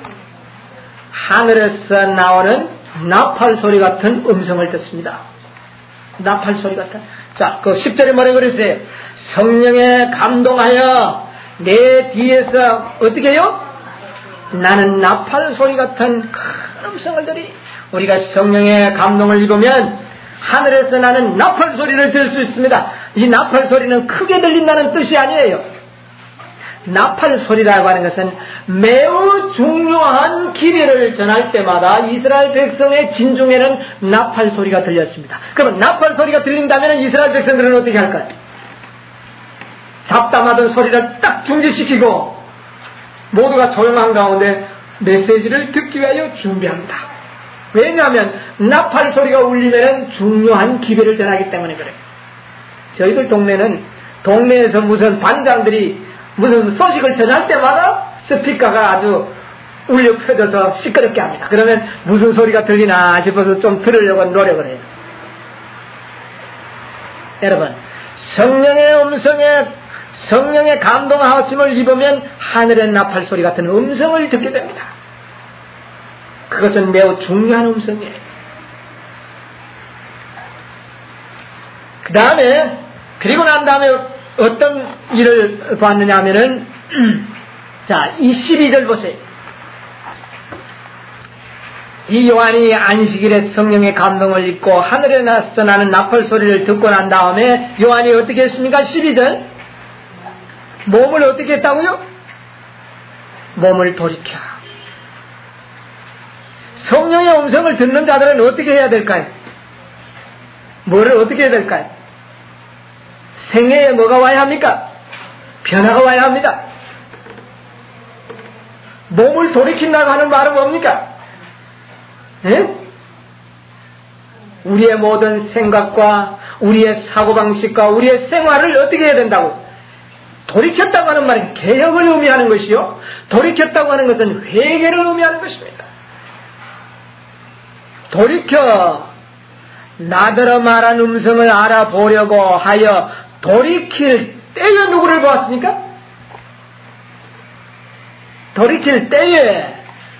하늘에서 나오는 나팔 소리 같은 음성을 듣습니다. 나팔 소리 같은. 자, 그 10절에 뭐라고 그랬어요? 성령에 감동하여 내 뒤에서 어떻게 해요? 나는 나팔 소리 같은 큰 음성을 들이. 우리가 성령의 감동을 입으면 하늘에서 나는 나팔 소리를 들을 수 있습니다. 이 나팔 소리는 크게 들린다는 뜻이 아니에요. 나팔 소리라고 하는 것은 매우 중요한 기회를 전할 때마다 이스라엘 백성의 진중에는 나팔 소리가 들렸습니다. 그러면 나팔 소리가 들린다면 이스라엘 백성들은 어떻게 할까요? 잡담하던 소리를 딱 중지시키고 모두가 조용한 가운데 메시지를 듣기 위하여 준비합니다. 왜냐하면 나팔 소리가 울리면 중요한 기회를 전하기 때문에 그래요. 저희들 동네에서 무슨 반장들이 무슨 소식을 전할 때마다 스피커가 아주 울려 펴져서 시끄럽게 합니다. 그러면 무슨 소리가 들리나 싶어서 좀 들으려고 노력을 해요. 여러분, 성령의 감동하심을 입으면 하늘의 나팔 소리 같은 음성을 듣게 됩니다. 그것은 매우 중요한 음성이에요. 그리고 난 다음에 어떤 일을 봤느냐 하면은, 자, 이 12절 보세요. 이 요한이 안식일에 성령의 감동을 입고 하늘에 나서 나는 나팔 소리를 듣고 난 다음에 요한이 어떻게 했습니까? 12절. 몸을 어떻게 했다고요? 몸을 돌이켜. 성령의 음성을 듣는 자들은 어떻게 해야 될까요? 뭐를 어떻게 해야 될까요? 생애에 뭐가 와야 합니까? 변화가 와야 합니다. 몸을 돌이킨다고 하는 말은 뭡니까? 예? 우리의 모든 생각과 우리의 사고방식과 우리의 생활을 어떻게 해야 된다고? 돌이켰다고 하는 말은 개혁을 의미하는 것이요, 돌이켰다고 하는 것은 회개를 의미하는 것입니다. 돌이켜 나더러 말한 음성을 알아보려고 하여 돌이킬 때에 누구를 보았습니까? 돌이킬 때에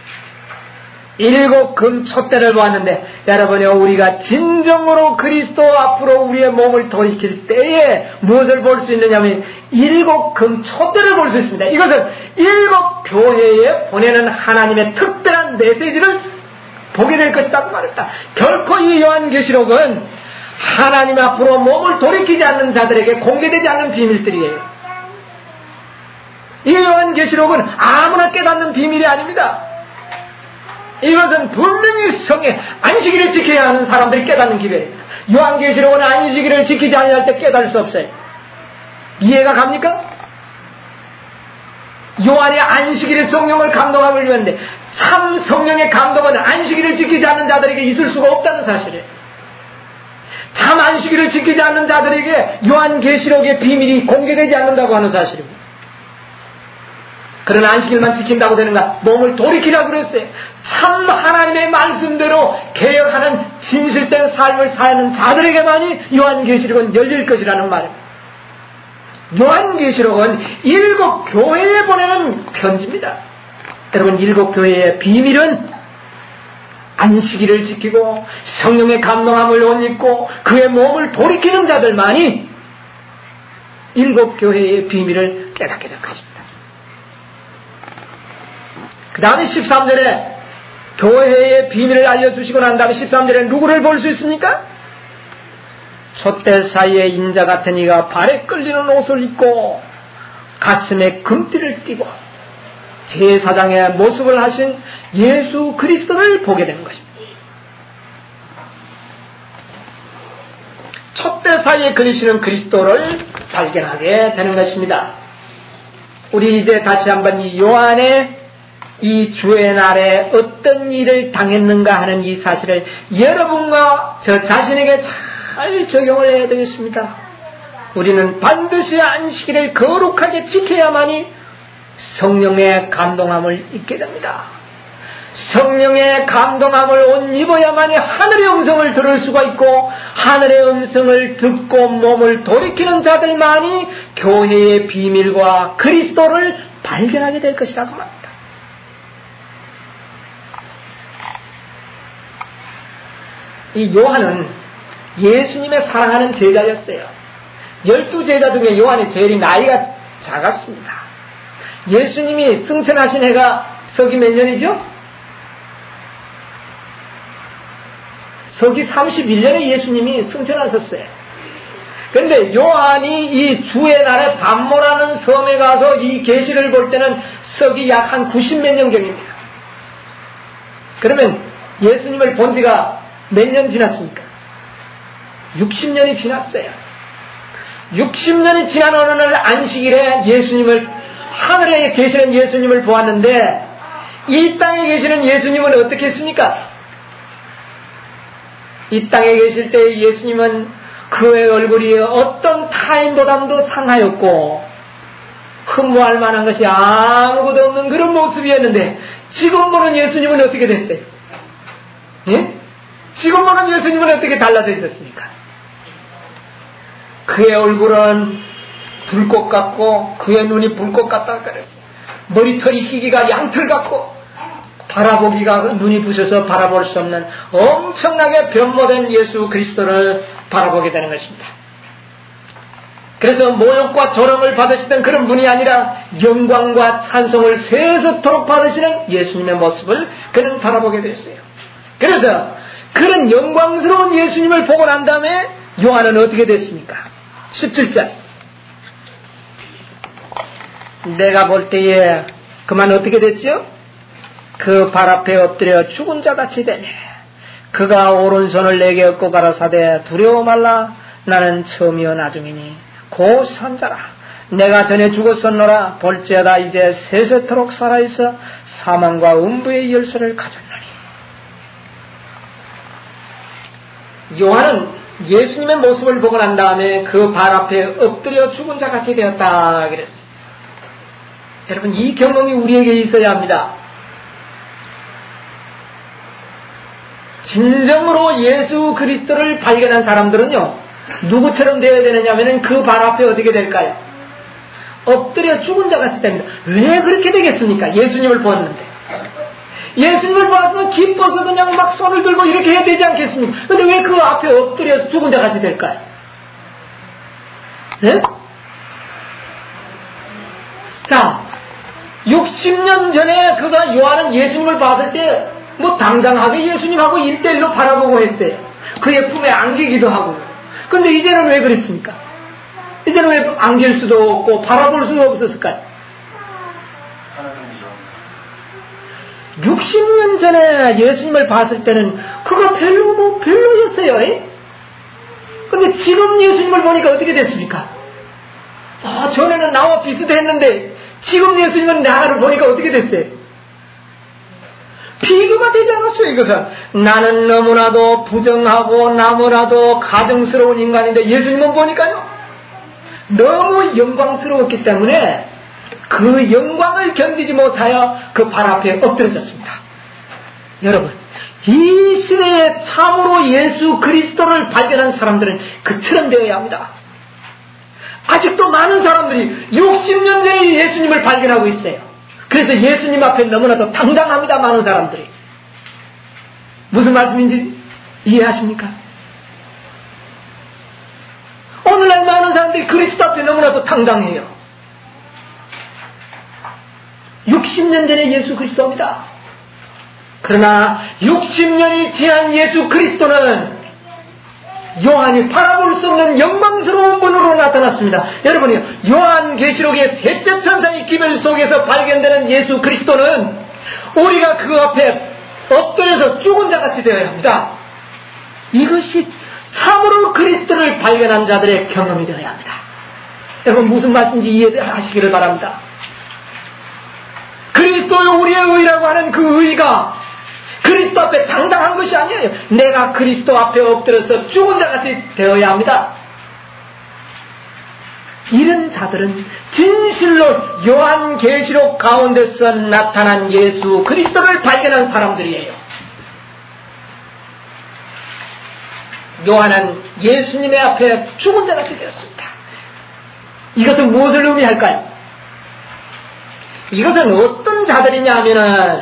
7 금촛대를 보았는데, 여러분이 우리가 진정으로 그리스도 앞으로 우리의 몸을 돌이킬 때에 무엇을 볼 수 있느냐면 7 금촛대를 볼 수 있습니다. 이것은 7 교회에 보내는 하나님의 특별한 메시지를 보게 될 것이라고 말했다. 결코 이 요한계시록은 하나님 앞으로 몸을 돌이키지 않는 자들에게 공개되지 않는 비밀들이에요. 이 요한계시록은 아무나 깨닫는 비밀이 아닙니다. 이것은 분명히 성에 안식일을 지켜야 하는 사람들이 깨닫는 기회입니다. 요한계시록은 안식일을 지키지 않을 때 깨달을 수 없어요. 이해가 갑니까? 요한이 안식일의 성령을 감동함을 위한데, 참 성령의 감동은 안식일을 지키지 않는 자들에게 있을 수가 없다는 사실이에요. 참 안식일을 지키지 않는 자들에게 요한계시록의 비밀이 공개되지 않는다고 하는 사실입니다. 그런 안식일만 지킨다고 되는가? 몸을 돌이키라고 그랬어요. 참 하나님의 말씀대로 개혁하는 진실된 삶을 사는 자들에게만이 요한계시록은 열릴 것이라는 말입니다. 요한계시록은 7 교회에 보내는 편지입니다. 여러분, 7 교회의 비밀은 안식일을 지키고 성령의 감동함을 옷 입고 그의 몸을 돌이키는 자들만이 7 교회의 비밀을 깨닫게 될 것입니다. 그 다음에 13절에 교회의 비밀을 알려주시고 난 다음에 13절에 누구를 볼 수 있습니까? 촛대 사이에 인자 같은 이가 발에 끌리는 옷을 입고 가슴에 금띠를 띠고 제사장의 모습을 하신 예수 그리스도를 보게 되는 것입니다. 촛대 사이에 그리시는 그리스도를 발견하게 되는 것입니다. 우리 이제 다시 한번 이 요한의 이 주의 날에 어떤 일을 당했는가 하는 이 사실을 여러분과 저 자신에게 잘 적용을 해야 되겠습니다. 우리는 반드시 안식일을 거룩하게 지켜야만이 성령의 감동함을 잊게 됩니다. 성령의 감동함을 옷 입어야만이 하늘의 음성을 들을 수가 있고, 하늘의 음성을 듣고 몸을 돌이키는 자들만이 교회의 비밀과 그리스도를 발견하게 될 것이라고 합니다. 이 요한은 예수님의 사랑하는 제자였어요. 12제자 중에 요한이 제일 나이가 작았습니다. 예수님이 승천하신 해가 서기 몇 년이죠? 서기 31년에 예수님이 승천하셨어요. 그런데 요한이 이 주의 날에 반모라는 섬에 가서 이 계시를 볼 때는 서기 약 한 90몇 년경입니다. 그러면 예수님을 본 지가 몇 년 지났습니까? 60년이 지났어요. 60년이 지난 어느 날 안식일에 예수님을, 하늘에 계시는 예수님을 보았는데, 이 땅에 계시는 예수님은 어떻게 했습니까? 이 땅에 계실 때 예수님은 그의 얼굴이 어떤 타인보다도 상하였고 흠모할 만한 것이 아무것도 없는 그런 모습이었는데, 지금 보는 예수님은 어떻게 됐어요? 예? 지금 보는 예수님은 어떻게 달라져 있었습니까? 그의 얼굴은 불꽃 같고 그의 눈이 불꽃 같다 그랬어요. 머리털이 희기가 양털 같고 바라보기가 눈이 부셔서 바라볼 수 없는 엄청나게 변모된 예수 그리스도를 바라보게 되는 것입니다. 그래서 모욕과 조롱을 받으시던 그런 분이 아니라 영광과 찬송을 세세토록 받으시는 예수님의 모습을 그는 바라보게 됐어요. 그래서 그런 영광스러운 예수님을 보고 난 다음에 요한은 어떻게 됐습니까? 17절. 내가 볼 때에 그만 어떻게 됐죠? 그 발 앞에 엎드려 죽은 자같이 되네. 그가 오른손을 내게 얻고 가라사대 두려워 말라. 나는 처음이요 나중이니 곧 산자라. 내가 전에 죽었었노라. 볼지어다 이제 세세토록 살아있어 사망과 음부의 열쇠를 가졌노니. 요한은 예수님의 모습을 보고 난 다음에 그 발 앞에 엎드려 죽은 자같이 되었다 그랬어요. 여러분, 이 경험이 우리에게 있어야 합니다. 진정으로 예수 그리스도를 발견한 사람들은요, 누구처럼 되어야 되느냐면은 그 발 앞에 어떻게 될까요? 엎드려 죽은 자같이 됩니다. 왜 그렇게 되겠습니까? 예수님을 보았는데. 예수님을 봤으면 기뻐서 그냥 막 손을 들고 이렇게 해야 되지 않겠습니까? 근데 왜 그 앞에 엎드려서 죽은 자같이 될까요? 네? 자, 60년 전에 그가 요한은 예수님을 봤을 때 뭐 당당하게 예수님하고 1대1로 바라보고 했어요. 그의 품에 안기기도 하고. 근데 이제는 왜 그랬습니까? 이제는 왜 안길 수도 없고 바라볼 수도 없었을까요? 60년 전에 예수님을 봤을 때는 그가 별로였어요. 근데 지금 예수님을 보니까 어떻게 됐습니까? 전에는 나와 비슷했는데 지금 예수님은 나를 보니까 어떻게 됐어요? 비교가 되지 않았어요. 이것은 나는 너무나도 부정하고 나무라도 가증스러운 인간인데 예수님은 보니까요 너무 영광스러웠기 때문에 그 영광을 견디지 못하여 그 발 앞에 엎드려졌습니다. 여러분, 이 시대에 참으로 예수 그리스도를 발견한 사람들은 그처럼 되어야 합니다. 아직도 많은 사람들이 60년 전에 예수님을 발견하고 있어요. 그래서 예수님 앞에 너무나도 당당합니다. 많은 사람들이. 무슨 말씀인지 이해하십니까? 오늘날 많은 사람들이 그리스도 앞에 너무나도 당당해요. 60년 전에 예수 그리스도입니다. 그러나 60년이 지난 예수 그리스도는 요한이 바라볼 수 없는 영광스러운 분으로 나타났습니다. 여러분이 요한계시록의 셋째 천사의 기별 속에서 발견되는 예수 그리스도는 우리가 그 앞에 엎드려서 죽은 자같이 되어야 합니다. 이것이 참으로 그리스도를 발견한 자들의 경험이 되어야 합니다. 여러분, 무슨 말씀인지 이해하시기를 바랍니다. 그리스도요 우리의 의라고 하는 그 의가 그리스도 앞에 당당한 것이 아니에요. 내가 그리스도 앞에 엎드려서 죽은 자같이 되어야 합니다. 이런 자들은 진실로 요한계시록 가운데서 나타난 예수 그리스도를 발견한 사람들이에요. 요한은 예수님의 앞에 죽은 자같이 되었습니다. 이것은 무엇을 의미할까요? 이것은 어떤 자들이냐 하면은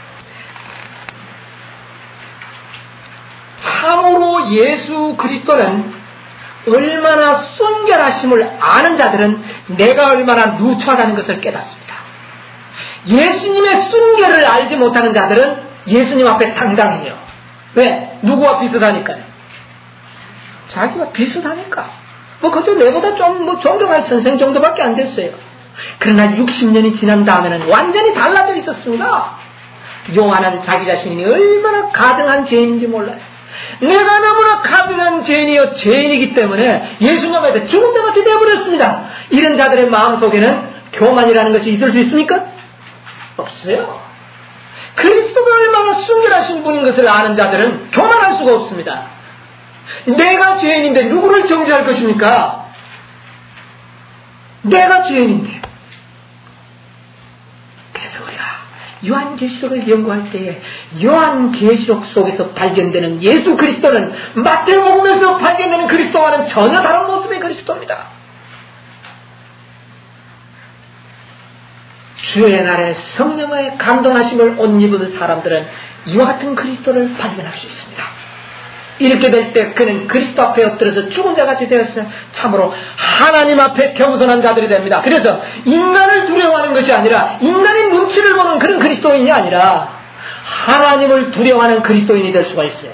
참으로 예수 그리스도는 얼마나 순결하심을 아는 자들은 내가 얼마나 누추하다는 것을 깨닫습니다. 예수님의 순결을 알지 못하는 자들은 예수님 앞에 당당해요. 왜? 누구와 비슷하니까요. 자기와 비슷하니까. 그것도 내보다 좀 존경할 선생 정도밖에 안 됐어요. 그러나 60년이 지난 다음에는 완전히 달라져 있었습니다. 요한은 자기 자신이 얼마나 가증한 죄인인지 몰라요. 내가 너무나 가증한 죄인이요 죄인이기 때문에 예수님 앞에 죽은 자같이 되어버렸습니다. 이런 자들의 마음속에는 교만이라는 것이 있을 수 있습니까? 없어요. 그리스도가 얼마나 순결하신 분인 것을 아는 자들은 교만할 수가 없습니다. 내가 죄인인데 누구를 정죄할 것입니까? 내가 죄인인데. 그래서 우리가 요한계시록을 연구할 때에 요한계시록 속에서 발견되는 예수 그리스도는 마태복음에서 발견되는 그리스도와는 전혀 다른 모습의 그리스도입니다. 주의 날에 성령의 감동하심을 옷 입은 사람들은 이와 같은 그리스도를 발견할 수 있습니다. 이렇게 될 때 그는 그리스도 앞에 엎드려서 죽은 자같이 되었어요. 참으로 하나님 앞에 겸손한 자들이 됩니다. 그래서 인간을 두려워하는 것이 아니라 인간의 눈치를 보는 그런 그리스도인이 아니라 하나님을 두려워하는 그리스도인이 될 수가 있어요.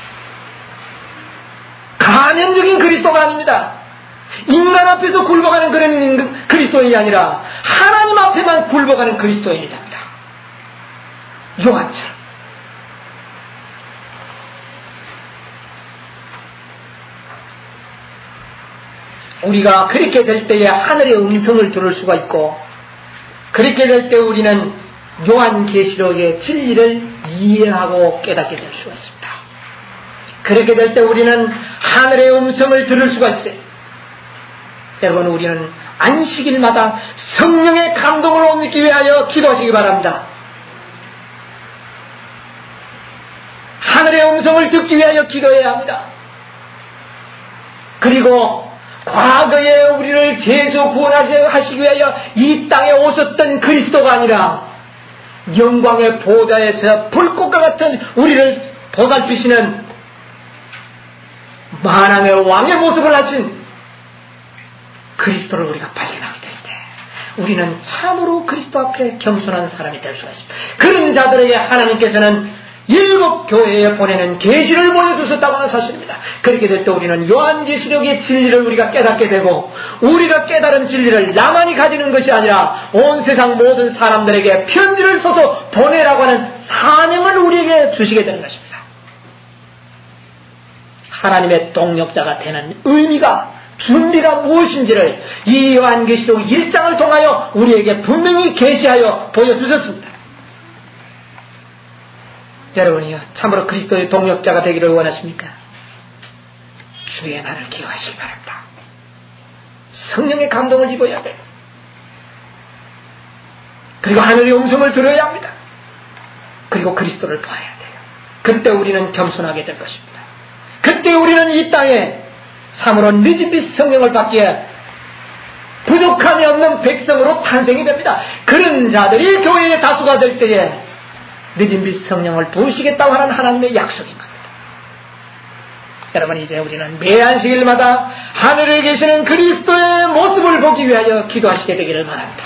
가면적인 그리스도가 아닙니다. 인간 앞에서 굴복하는 그런 그리스도인이 아니라 하나님 앞에만 굴복하는 그리스도인이 됩니다. 요한처럼. 우리가 그렇게 될 때에 하늘의 음성을 들을 수가 있고 그렇게 될 때 우리는 요한계시록의 진리를 이해하고 깨닫게 될 수가 있습니다. 그렇게 될 때 우리는 하늘의 음성을 들을 수가 있어요. 여러분 우리는 안식일마다 성령의 감동을 얻기 위하여 기도하시기 바랍니다. 하늘의 음성을 듣기 위하여 기도해야 합니다. 그리고 과거에 우리를 죄에서 구원하시기 위하여 이 땅에 오셨던 그리스도가 아니라 영광의 보좌에서 불꽃과 같은 우리를 보살피시는 만왕의 왕의 모습을 하신 그리스도를 우리가 발견하게 될 때 우리는 참으로 그리스도 앞에 겸손한 사람이 될 수가 있습니다. 그런 자들에게 하나님께서는 7 교회에 보내는 계시를 보여주셨다고 하는 사실입니다. 그렇게 될 때 우리는 요한계시록의 진리를 우리가 깨닫게 되고 우리가 깨달은 진리를 나만이 가지는 것이 아니라 온 세상 모든 사람들에게 편지를 써서 보내라고 하는 사명을 우리에게 주시게 되는 것입니다. 하나님의 동력자가 되는 의미가 준비가 무엇인지를 이 요한계시록 1장을 통하여 우리에게 분명히 계시하여 보여주셨습니다. 여러분이요 참으로 그리스도의 동력자가 되기를 원하십니까? 주의 날을 기억하시기 바랍니다. 성령의 감동을 입어야 돼요. 그리고 하늘의 음성을 들어야 합니다. 그리고 그리스도를 봐야 돼요. 그때 우리는 겸손하게 될 것입니다. 그때 우리는 이 땅에 참으로 늦은 빛 성령을 받기에 부족함이 없는 백성으로 탄생이 됩니다. 그런 자들이 교회의 다수가 될 때에 늦은 빛 성령을 부으시겠다고 하는 하나님의 약속인 겁니다. 여러분 이제 우리는 매 안식일마다 하늘에 계시는 그리스도의 모습을 보기 위하여 기도하시게 되기를 바랍니다.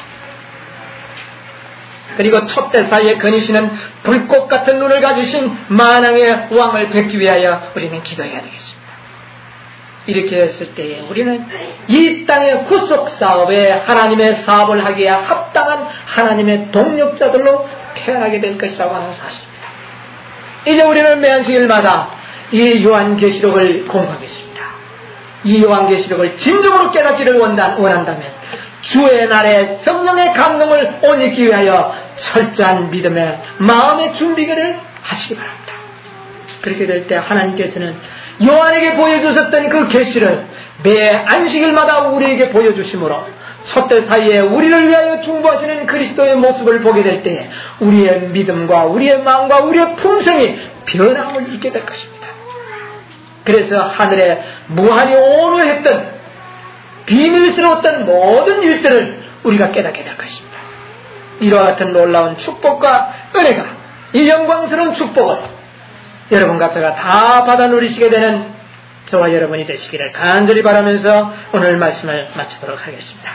그리고 촛대 사이에 거니시는 불꽃 같은 눈을 가지신 만왕의 왕을 뵙기 위하여 우리는 기도해야 되겠습니다. 이렇게 했을 때에 우리는 이 땅의 구속 사업에 하나님의 사업을 하기에 합당한 하나님의 동력자들로 태어나게 될 것이라고 하는 사실입니다. 이제 우리는 매안식일마다 이 요한계시록을 공부하겠습니다. 이 요한계시록을 진정으로 깨닫기를 원한다면 주의 날에 성령의 감동을 옷 입기 위하여 철저한 믿음의 마음의 준비를 하시기 바랍니다. 그렇게 될 때 하나님께서는 요한에게 보여주셨던 그 계시를 매 안식일마다 우리에게 보여주심으로 촛대 사이에 우리를 위하여 중보하시는 그리스도의 모습을 보게 될 때에 우리의 믿음과 우리의 마음과 우리의 품성이 변함을 입게 될 것입니다. 그래서 하늘에 무한히 온유했던 비밀스러웠던 모든 일들을 우리가 깨닫게 될 것입니다. 이와 같은 놀라운 축복과 은혜가, 이 영광스러운 축복을 여러분과 제가 다 받아 누리시게 되는 저와 여러분이 되시기를 간절히 바라면서 오늘 말씀을 마치도록 하겠습니다.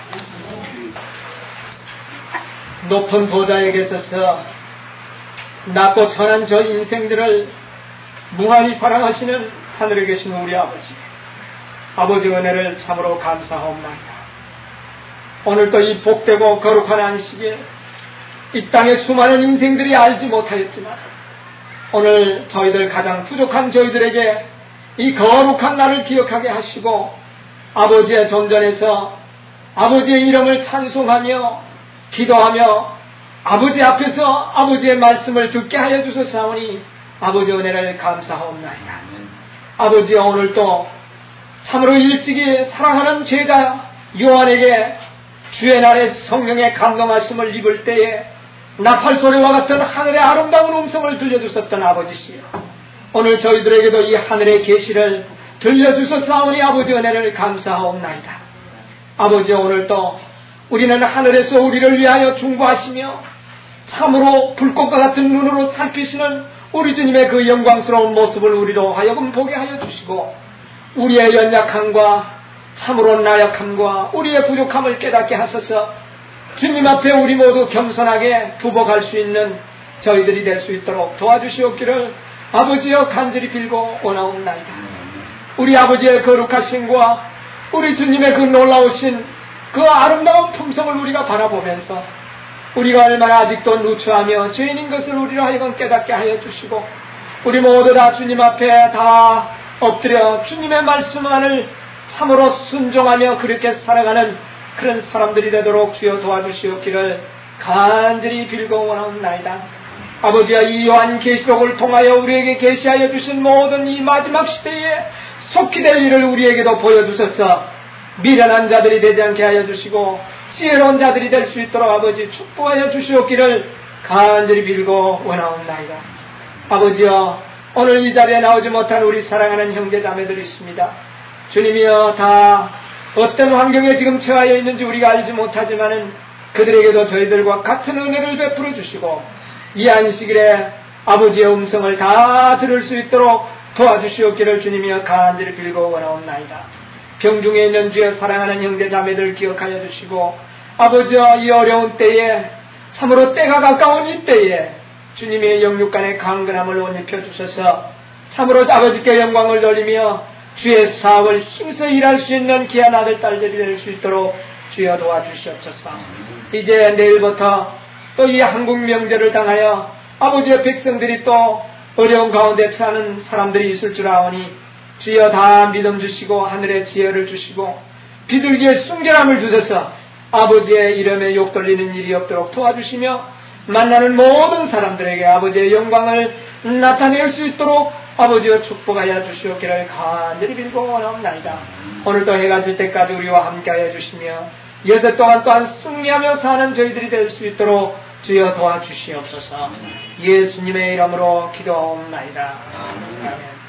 높은 보좌에 계셔서 낮고 천한 저 인생들을 무한히 사랑하시는 하늘에 계신 우리 아버지 은혜를 참으로 감사하옵나이다. 오늘도 이 복되고 거룩한 안식에 이 땅의 수많은 인생들이 알지 못하였지만 오늘 저희들 가장 부족한 저희들에게 이 거룩한 날을 기억하게 하시고 아버지의 존전에서 아버지의 이름을 찬송하며 기도하며 아버지 앞에서 아버지의 말씀을 듣게 하여 주소서하오니 아버지 은혜를 감사하옵나이다. 아버지 오늘도 참으로 일찍이 사랑하는 제자 요한에게 주의 날에 성령의 감동하심을 입을 때에 나팔소리와 같은 하늘의 아름다운 음성을 들려주셨던 아버지시여, 오늘 저희들에게도 이 하늘의 계시를 들려주셨사오니 아버지 은혜를 감사하옵나이다. 아버지 오늘도 우리는 하늘에서 우리를 위하여 중보하시며 참으로 불꽃과 같은 눈으로 살피시는 우리 주님의 그 영광스러운 모습을 우리로 하여금 보게 하여 주시고 우리의 연약함과 참으로 나약함과 우리의 부족함을 깨닫게 하셔서 주님 앞에 우리 모두 겸손하게 부복할 수 있는 저희들이 될 수 있도록 도와주시옵기를 아버지여 간절히 빌고 원하옵나이다. 우리 아버지의 거룩하심과 우리 주님의 그 놀라우신 그 아름다운 품성을 우리가 바라보면서 우리가 얼마나 아직도 누추하며 죄인인 것을 우리로 하여금 깨닫게 하여 주시고 우리 모두 다 주님 앞에 다 엎드려 주님의 말씀만을 참으로 순종하며 그렇게 살아가는 그런 사람들이 되도록 주여 도와주시옵기를 간절히 빌고 원하옵나이다. 아버지야, 이 요한 계시록을 통하여 우리에게 계시하여 주신 모든 이 마지막 시대에 속히 될 일을 우리에게도 보여주셔서 미련한 자들이 되지 않게 하여 주시고 지혜로운 자들이 될 수 있도록 아버지 축복하여 주시옵기를 간절히 빌고 원하옵나이다. 아버지여, 오늘 이 자리에 나오지 못한 우리 사랑하는 형제 자매들이 있습니다. 주님이여, 다 어떤 환경에 지금 처하여 있는지 우리가 알지 못하지만은 그들에게도 저희들과 같은 은혜를 베풀어 주시고 이 안식일에 아버지의 음성을 다 들을 수 있도록 도와주시옵기를 주님이여 간절히 빌고 원하옵나이다. 병중에 있는 주여 사랑하는 형제 자매들 기억하여 주시고 아버지여, 이 어려운 때에 참으로 때가 가까운 이 때에 주님의 영육간의 강건함을 옷 입혀 주셔서 참으로 아버지께 영광을 돌리며 주의 사업을 힘써 일할 수 있는 귀한 아들 딸들이 될 수 있도록 주여 도와주시옵소서. 이제 내일부터 또 이 한국 명절을 당하여 아버지의 백성들이 또 어려운 가운데 처하는 사람들이 있을 줄 아오니 주여 다 믿음 주시고 하늘의 지혜를 주시고 비둘기의 순결함을 주셔서 아버지의 이름에 욕 돌리는 일이 없도록 도와주시며 만나는 모든 사람들에게 아버지의 영광을 나타낼 수 있도록 아버지여 축복하여 주시옵기를 간절히 빌고 원하옵나이다. 오늘도 해가 질 때까지 우리와 함께하여 주시며 여섯 동안 또한 승리하며 사는 저희들이 될 수 있도록 주여 도와주시옵소서. 예수님의 이름으로 기도하옵나이다. 아멘.